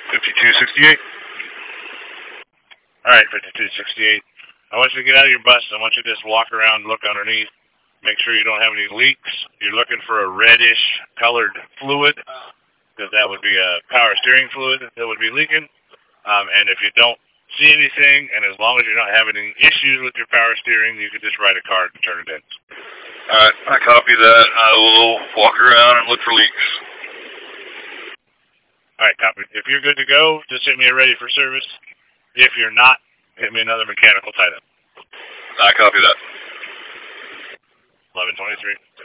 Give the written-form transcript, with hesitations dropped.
5268. All right, 5268. I want you to get out of your bus. I want you to just walk around, look underneath, make sure you don't have any leaks. You're looking for a reddish colored fluid, because that would be a power steering fluid that would be leaking. And if you don't see anything, and as long as you're not having any issues with your power steering, you could just write a card and turn it in. Alright, I copy that. I will walk around and look for leaks. Alright, copy. If you're good to go, just hit me a ready for service. If you're not, hit me another mechanical tight up. I copy that. 1123.